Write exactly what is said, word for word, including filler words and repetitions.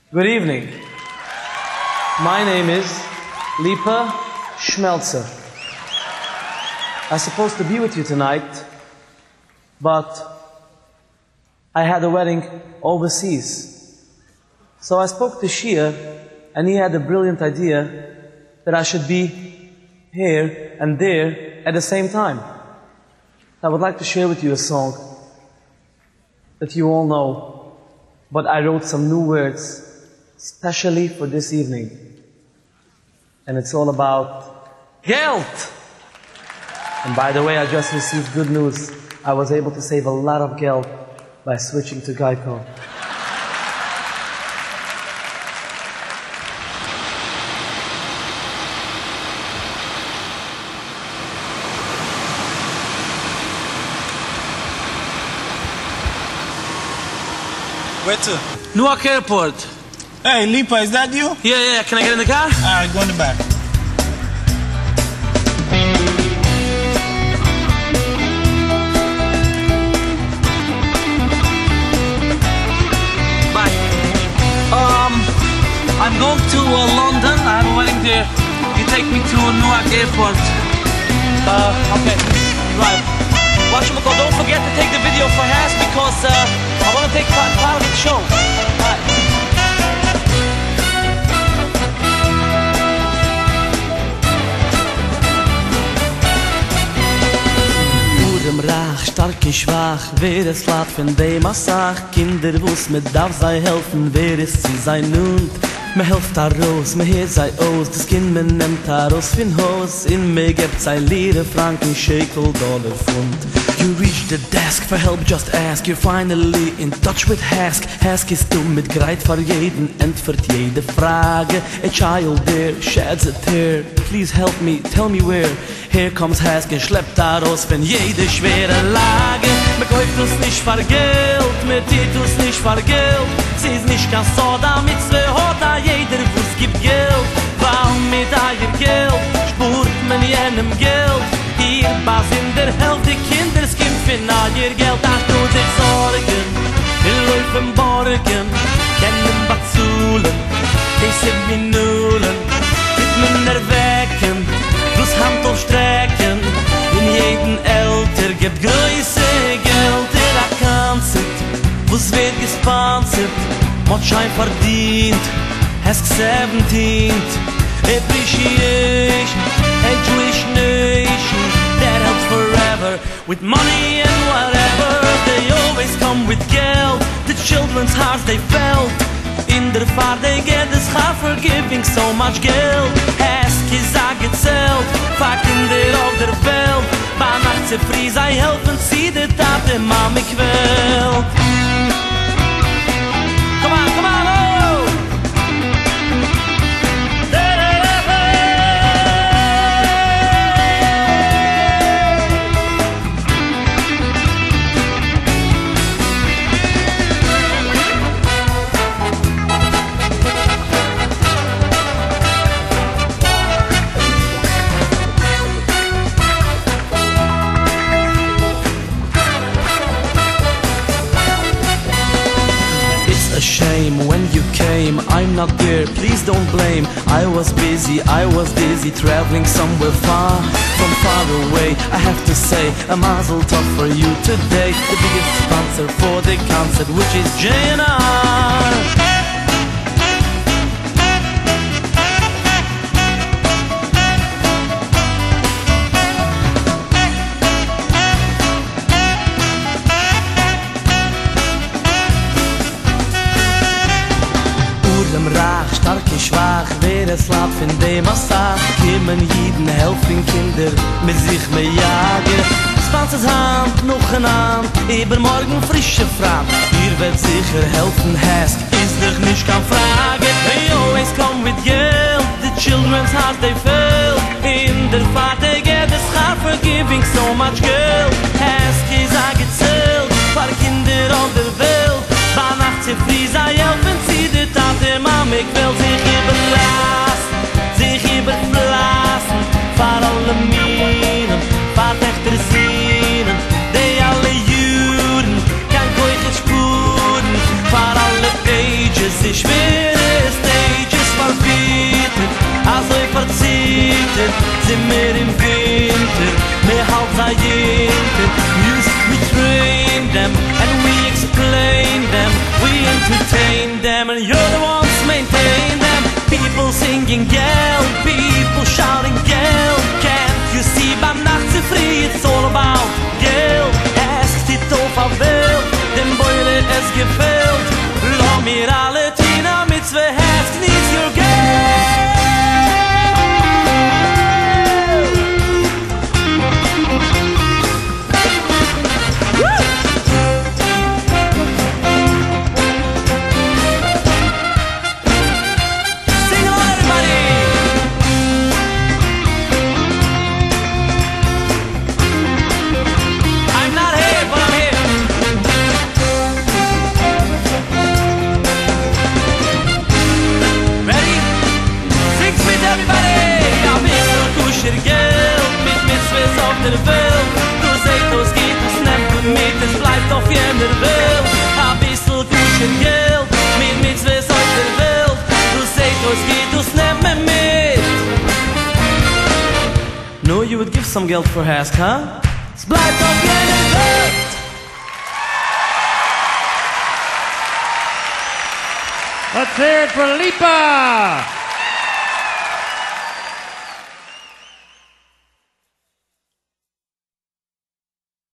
Good evening. My name is Lipa Schmelzer. I was supposed to be with you tonight, but I had a wedding overseas. So I spoke to Shia, and he had a brilliant idea that I should be here and there at the same time. I would like to share with you a song that you all know, but I wrote some new words especially for this evening. And it's all about Geld! And by the way, I just received good news. I was able to save a lot of Geld by switching to Geico. Where to? Newark Airport. Hey, Lipa, is that you? Yeah, yeah, can I get in the car? Alright, go in the back. Bye. Um, I'm going to uh, London. I have a wedding there. You take me to Newark Airport. Uh, okay, right. Watch them go. Don't forget to take the video for Haas because uh, I want to take part, part of the show. Right. Rach, stark und schwach, wer es lat von dem Assach, Kinder wuss mit darf sei helfen, wer ist sie sein Nund, me helft a raus, me heert sei aus, das Kind me nehmt a raus fin Haus, in me gebt sei Lire, Franken, Shekel, Dollar, Pfund. You reach the desk for help, just ask, you're finally in touch with Hask, Hask ist du mit Greit für jeden, entfert jede Frage, a child there, sheds a tear, please help me, tell me where, here comes Hask, und schleppt a raus von jede schwere Lage, me kauft uns nicht für Geld, me tiet uns nicht für Geld, sie ist nicht ganz so, damit zwei hat a jeder, wo's gibt Geld, weil mit eier Geld, spurt man jenem Geld, hier bas in der Hälfte, die Kinder skimpfen all ihr Geld, ach du sich Sorgen, wir laufen Borgen, kennen Batzulen, diese Minuten, mit men erwecken, bloß Hand aufstrecken, in jeden Älter gibt größe Geld, der Akkanzit, wo's wird gesponsert, mod Schein verdient, Hask seventeenth, appreciation, a Jewish nation that helps forever, with money and whatever, they always come with Geld, the children's hearts they felt, in der Fahrt they get this heart for giving so much Geld, Hask is a gezählt, fuck Kinder auf der Welt, bei Nacht zu früh sei helfen, sie der Tat der Mami quält. Come on, come on, oh! Shame when you came, I'm not there, please don't blame. I was busy, I was dizzy, traveling somewhere far, from far away. I have to say, a mazel tov for you today, the biggest sponsor for the concert, which is J N R. Rach, stark und schwach, wer es lat von dem Assach, kommen jeden helfen Kinder, mit sich me jagen. Sponsors Hand, noch ein Hand, übermorgen frische Frage, ihr werdet sicher helfen, Hask, ist doch nicht keine Frage. They always come with Geld, the children's hearts they fail, in der Fahrt they get this heart for giving so much Geld. Hask ist a gezählt, für Kinder auf der Welt, bei Nacht zu früh sei helfen, sie der Tat der Mama, ich will sich überlassen, sich überblasen, für alle Minen, für Töchter Sinnen, die alle Juden, kein Keuche Spuren, für alle Pages, ich will winter, Zimmer im Winter, mehr halt sei Jinter. Music, we train them, and we explain them, we entertain them, and you're the ones maintain them. People singing Geld, people shouting Geld. Can't you see, beim Nacht free, it's all about Geld. Es steht auf der Welt, dem Beule es gefällt. Lass mir alle Tina mit zwei Heft, needs your Geld. Der Welt, du seht, uns geht es nicht mit, es bleibt auf jener Welt. Ein bisschen Kuscher Geld, mit mit zwei auf der Welt, du seht, uns geht es nicht mehr mit. No, you would give some Geld for Hask, huh? Es bleibt auf jener Welt. Let's hear it for Lipa!